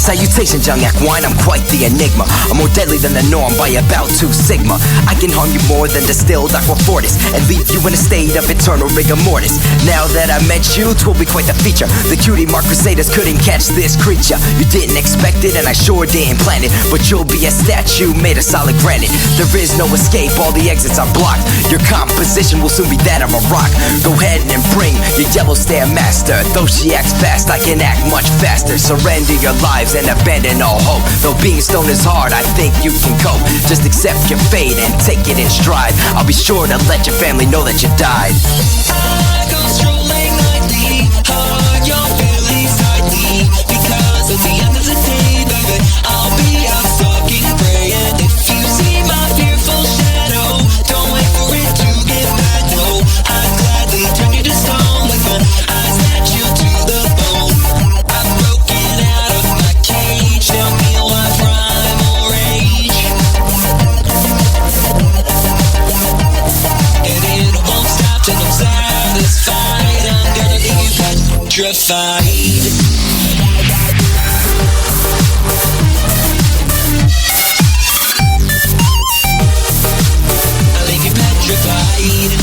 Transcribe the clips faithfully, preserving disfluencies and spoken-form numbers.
Salutations, young equine, I'm quite the enigma. I'm more deadly than the norm by about two sigma. I can harm you more than distilled aqua fortis and leave you in a state of eternal rigor mortis. Now that I met you, 'twill be quite the feature. The cutie mark crusaders couldn't catch this creature. You didn't expect it and I sure didn't plan it, but you'll be a statue made of solid granite. There is no escape, all the exits are blocked. Your composition will soon be that of a rock. Go ahead and bring your yellow stare master. Though she acts fast, I can act much faster. Surrender your lives and abandon all hope. Though being stoned is hard, I think you can cope. Just accept your fate and take it in stride. I'll be sure to let your family know that you died. I go strolling nightly, hug your belly slightly, because at the end of the day, baby, I'll be out stalking prey. And if you see my fearful shadow, don't wait for it to get bad, no. I'd gladly turn you to stone with my eyes that you to the bone. I've broken out of my cage, tell me why primal rage. And it won't stop till I'm satisfied. I'm gonna leave you petrified. I'll leave you petrified.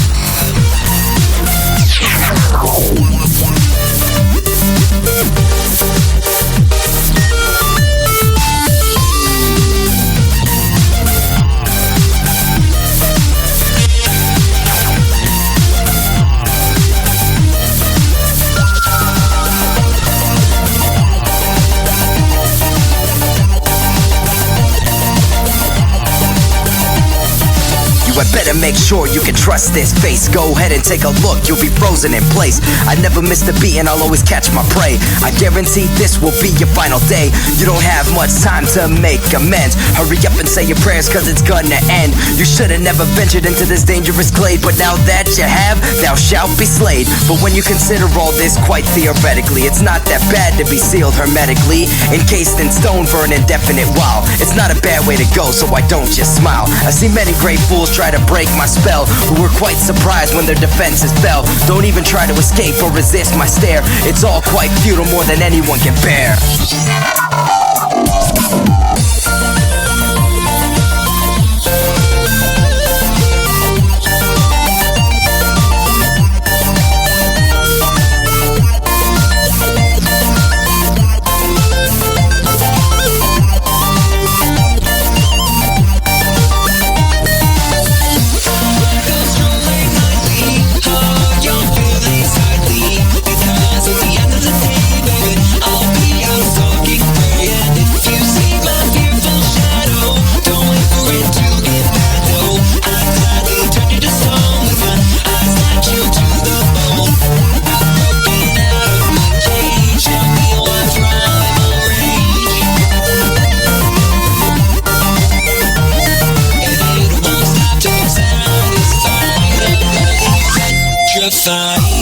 You had better make sure you can trust this face. Go ahead and take a look, you'll be frozen in place. I never miss the beat and I'll always catch my prey. I guarantee this will be your final day. You don't have much time to make amends. Hurry up and say your prayers cause it's gonna end. You should've never ventured into this dangerous glade, but now that you have, thou shalt be slayed. But when you consider all this quite theoretically, it's not that bad to be sealed hermetically, encased in stone for an indefinite while. It's not a bad way to go, so I don't just smile. I see many great fools try to break my spell, who were quite surprised when their defenses fell. Don't even try to escape or resist my stare. It's all quite futile, more than anyone can bear. Petrified.